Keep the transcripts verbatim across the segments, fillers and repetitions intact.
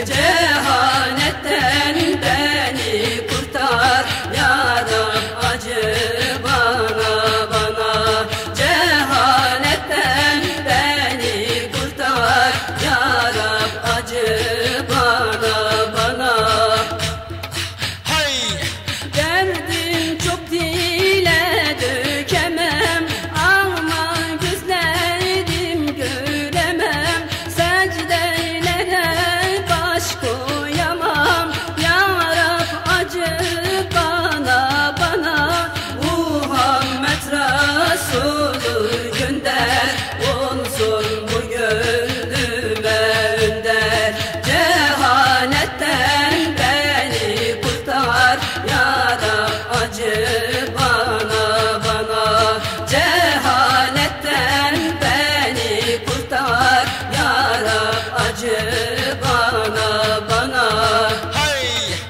Cehaletten beni kurtar ya Rab, acı bana bana. Cehaletten beni kurtar ya Rab, acı bana bana. Hey! Derdim çok dile dökemem, ama gözlerim göremem. Secdelere baş koyamam ya Rab, acı bana bana. Muhammed Resulü gönder, olsun bu gönlüme önder. Cehaletten beni kurtar ya Rab, acı bana bana. Cehaletten beni kurtar ya Rab, acı bana bana. Hey!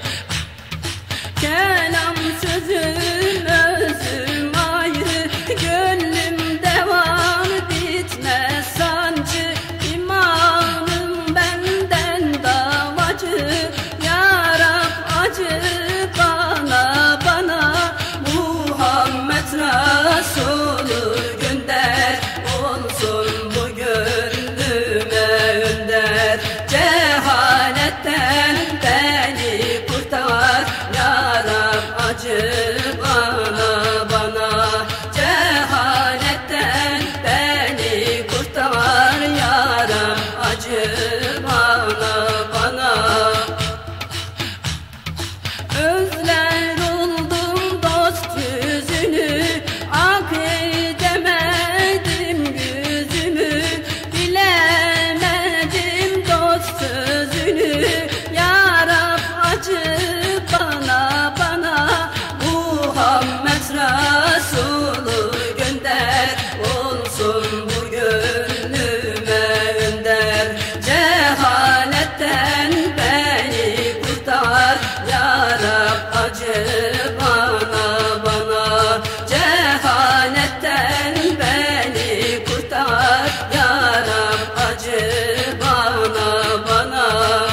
Kelam sözüm özüm ayrı, gönlümde var bitmez sancı. İmanım benden davacı ya Rab, acı bana bana. Muhammed Resulü gönder, olsun bu gönlüme önder. Cehaletten beni kurtar ya Rab, acı bana bana. Cehaletten beni kurtar ya Rab, acı bana bana. Özler oldum dost yüzünü, ak edemedim yüzümü. Bilemedim dost sözünü ya Rab, acı bana bana. Muhammed Resulü gönder, olsun bu gönlüme önder. Cehaletten beni kurtar ya Rab, acı bana bana. Cehaletten beni kurtar ya Rab, acı bana bana.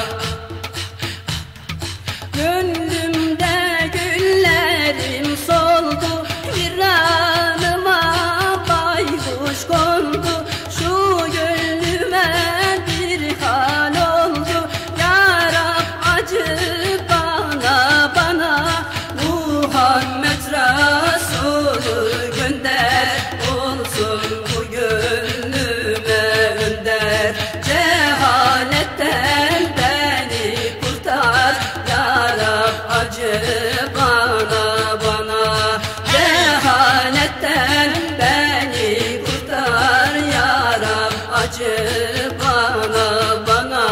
Gönlümde güllerim soldu, viranıma baykuş kondu. Şu gönlüme bir hal oldu ya Rab, acı bana bana. Muhammed Resulü gönder, olsun bu gönlüme önder. Cehaletten beni kurtar ya Rab, acı bana bana. Cehaletten beni kurtar ya Rab, acı bana bana.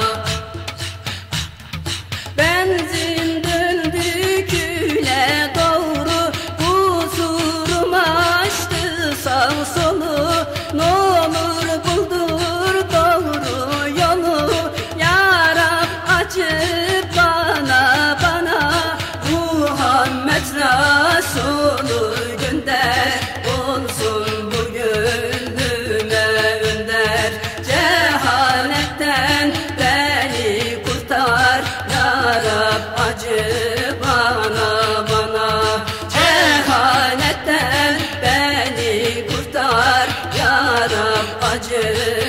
Benzin döndü küle doğru, huzurum açtı sağ solu. N'olur buldur doğru yolu ya Rab, acı bana bana. Muhammed Resulü gönder, olsun bu gönlüme önder. Cehaletten beni kurtar ya Rab, acı bana bana. Cehaletten beni kurtar ya Rab, acı